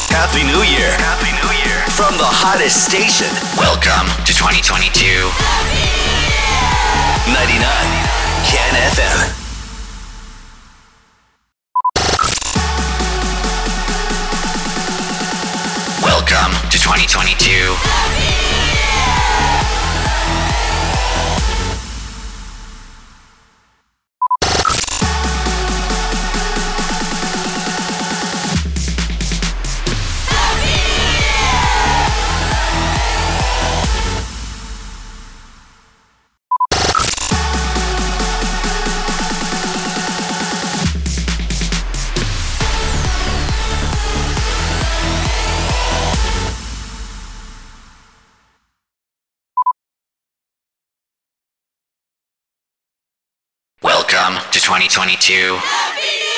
Happy New Year. Happy New Year. From the hottest station. Welcome to 2022. 99 Can FM. Welcome to 2022. Welcome to 2022.